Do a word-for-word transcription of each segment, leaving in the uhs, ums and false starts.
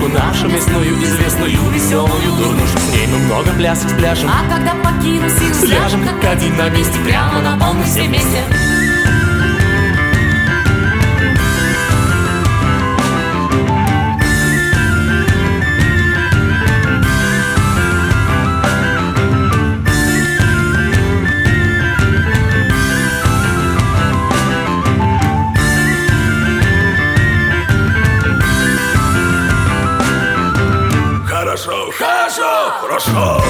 Дорогу нашу мясную, известную, веселую дурнушку. С ней мы много плясок спляшем, а когда покину силу, ляжем как один на месте, прямо на полную все вместе. Хорошо, хорошо, хорошо.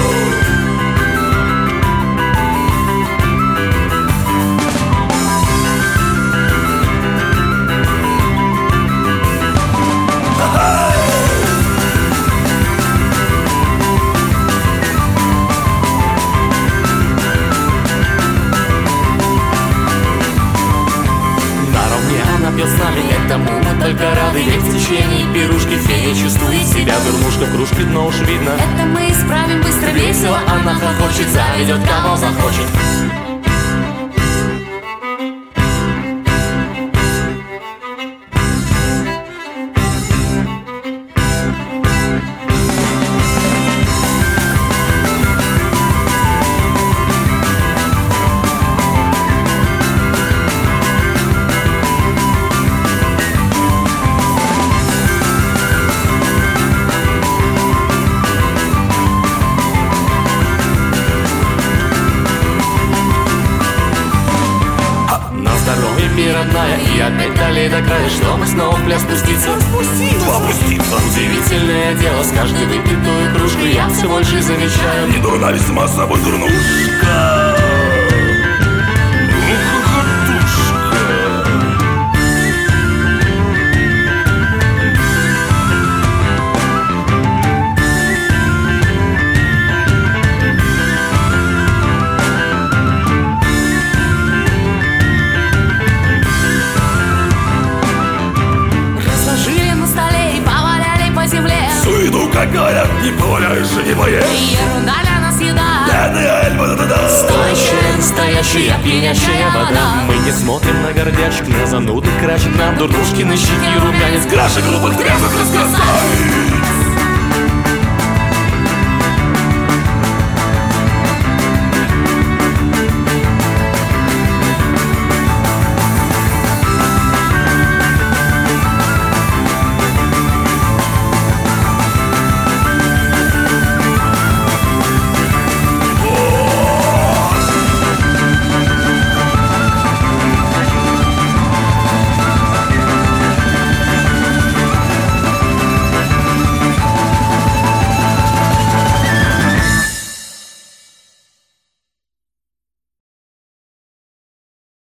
Пьет с нами, этому мы только рады. Ведь в течение пирушки фея чувствует себя дурнушка в кружке, но уж видно, это мы исправим быстро, весело. Она хохочет, заведет кого захочет. Родная, и опять далее до края, что мы снова в пляс спуститься. Спуститься, спуститься. Удивительное дело, с каждой выпитую кружку я все больше замечаю. Не дурна ли сама собой дурнушка? Суету какая, не поваляешь же не поешь. Ерунда для нас еда. Да-да, альба-да-да-да. Стоящая, настоящая, пьянящая вода. Мы не смотрим на гордячек, на зануды крачек, нам дурнушки на щеки румянец. Краши глупых трясок рассказай.